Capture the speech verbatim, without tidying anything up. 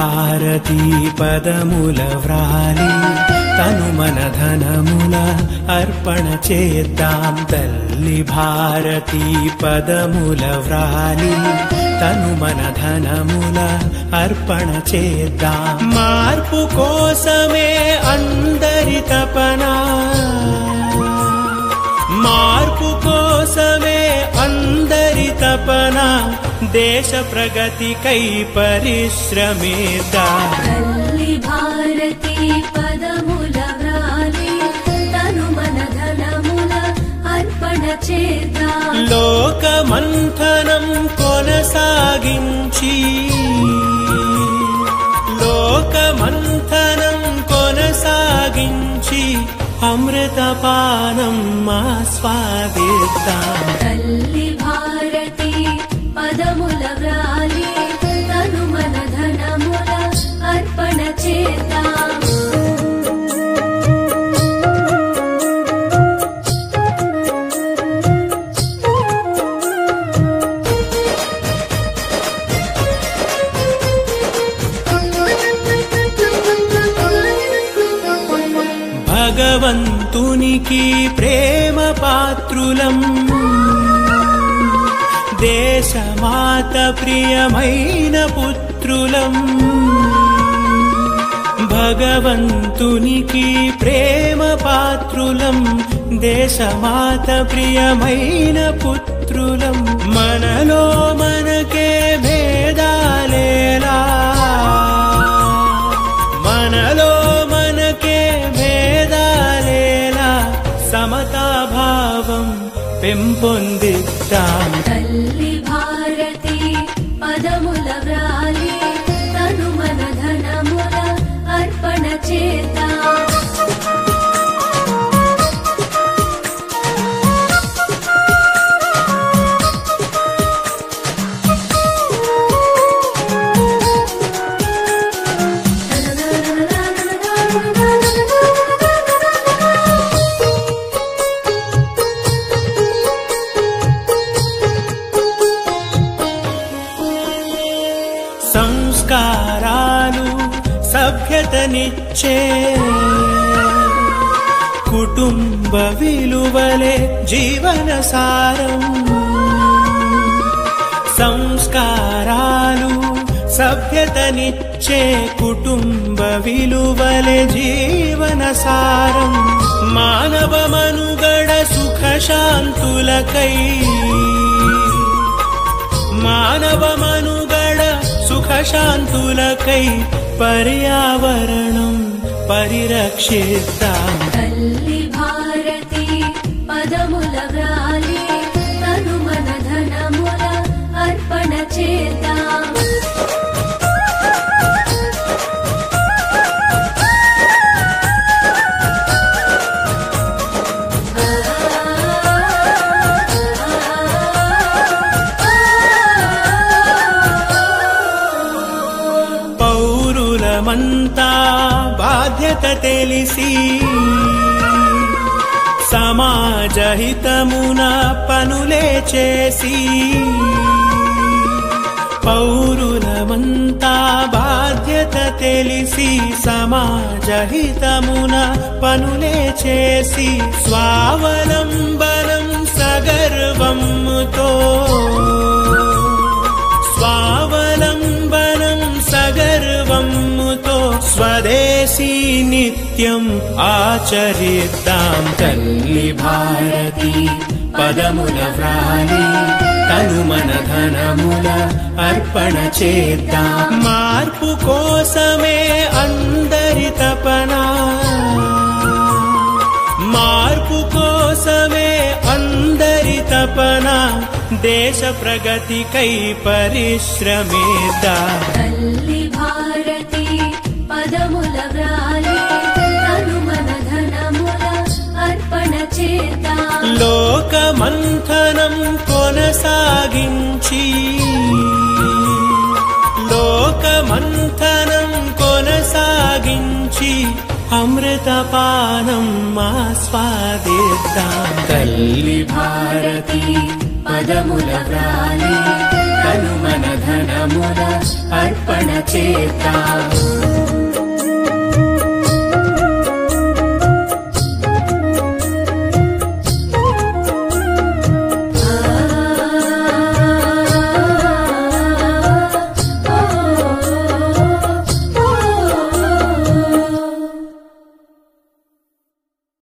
భారతీ పదముల వ్రాలి తను మన ధనముల అర్పణ చేద్దాం. తల్లి భారతీ పదముల వ్రాలి తను మన ధనముల అర్పణ చేద్దాం. మార్పు కోసమే అందరి తపన, మార్పు కోసమే అందరి తపన, దేశ ప్రగతికై పరిశ్రమిద్దాం. తల్లి భారతీ పదముల వ్రాలి తను మన ధనముల అర్పణ చేద్దాం. లోక మంథనం కొనసాగించి, లోక మంథనం కొనసాగించి అమృతపానం ఆస్వాదిద్దాం. తల్లి భారతీ పదముల వ్రాలి తను మన ధనముల అర్పణ చేద్దాం. భగవంతునికి ప్రేమ పాత్రులం, దేశమాత ప్రియమైన పుత్రులం. భగవంతునికి ప్రేమ పాత్రులం, దేశమాత ప్రియమైన పుత్రులం. మనలో మనకే భేదాలేలా, మనలో మనకే భేదాలేలా, సమతాభావం పెంపొందిద్దాం. తల్లి భారతీ పదముల వ్రాలి తను మన ధనముల అర్పణ చేద్దాం. సంస్కారాలు సభ్యతనిచ్చే కుటుంబ విలువలే జీవన సారం. సంస్కారాలు సభ్యతనిచ్చే కుటుంబ విలువలే జీవన సారం. మానవ మనుగడ సుఖ శాంతులకై, మానవ మనుగడ సుఖ శాంతులకై పర్యావరణం పరిరక్షిద్దాం. తల్లి భారతీ పదముల వ్రాలి తను మన ధనముల అర్పణ చేద్దాం. పౌరులమంతా బాధ్యత తెలిసి సమాజ హితమున పనులే చేసి, పౌరులమంతా బాధ్యత తెలిసి సమాజ హితమున పనులే చేసి స్వావలంబనం సగర్వముతో, స్వావలంబనం సగర్వముతో స్వదేశీ నిత్యం ఆచరిద్దాం. తల్లి భారతీ పదముల వ్రాలి తను మన ధనముల అర్పణ చేద్దాం. మార్పు కోసమే అందరి తపన, మార్పు కోసమే అందరి తపన, దేశ ప్రగతికై పరిశ్రమిద్దాం. తల్లి భారతీ పదముల వ్రాలి తను మన ధనముల అర్పణ చేద్దాం. లోక మంథనం కొనసాగించి, లోక మంథనం కొనసాగించి అమృతపానం ఆస్వాదిద్దాం. తల్లి భారతీ పదముల వ్రాలి తను మన ధనముల అర్పణ చేద్దాం